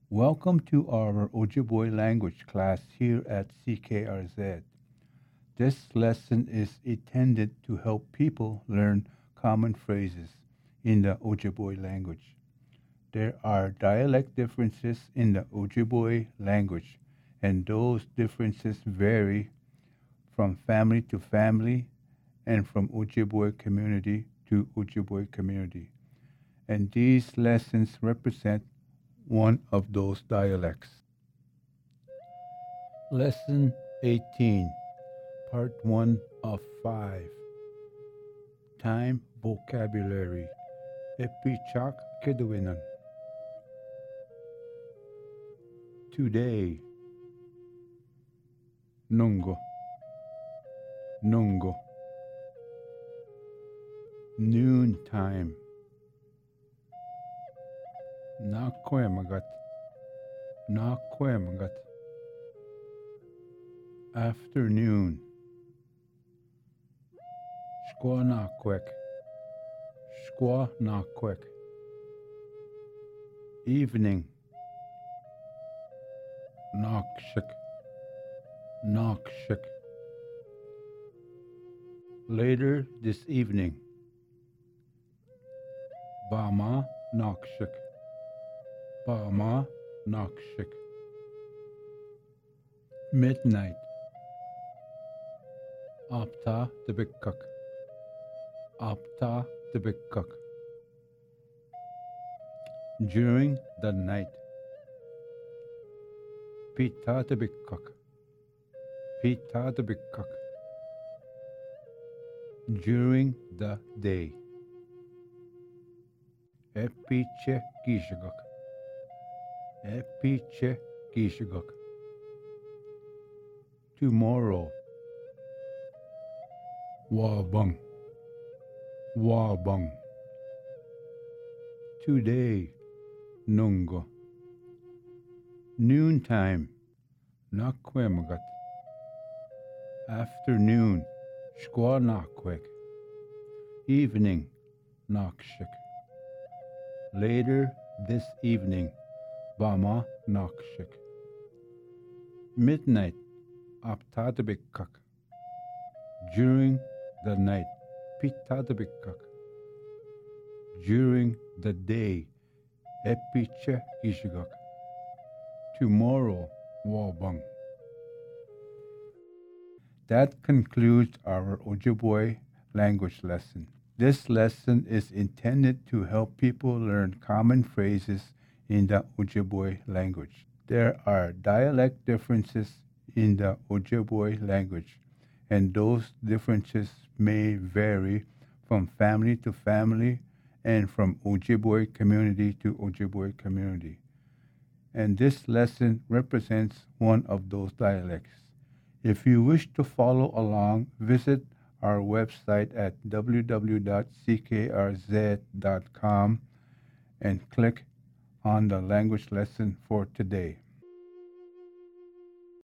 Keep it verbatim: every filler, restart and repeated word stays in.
Welcome to our Ojibwe language class here at C K R Z. This lesson is intended to help people learn common phrases in the Ojibwe language. There are dialect differences in the Ojibwe language, and those differences vary from family to family and from Ojibwe community to Ojibwe community. And these lessons represent one of those dialects. Lesson eighteen, Part one of five. Time Vocabulary. Epichak Keduinan. Today. Nungo. Nungo. Noontime. Nakwemagat. Nakwemagat. Afternoon. Squanaquek. Squanaquek. Evening. Nokshik. Nokshik. Later this evening. Bama Nokshik. Bama Nokshik. Midnight. Apta Tebikuk. Apta Tebikuk. During the night. Pita Tebikuk. Pita Tebikuk. During the day. Epiche Kishaguk. Epiche Kishaguk. Tomorrow. Wabang. Wabang. Today. Nungo. Noontime. Nakwemagat. Afternoon. Squanakwek. Evening. Nokshik. Later this evening. Bama Nokshik. Midnight. Aptadabikak. During the night. Pitadabikak. During the day. Epiche Ishigak. Tomorrow. Wabang. That concludes our Ojibwe language lesson. This lesson is intended to help people learn common phrases in the Ojibwe language. There are dialect differences in the Ojibwe language, and those differences may vary from family to family and from Ojibwe community to Ojibwe community. And this lesson represents one of those dialects. If you wish to follow along, visit our website at w w w dot c k r z dot com and click on the language lesson for today.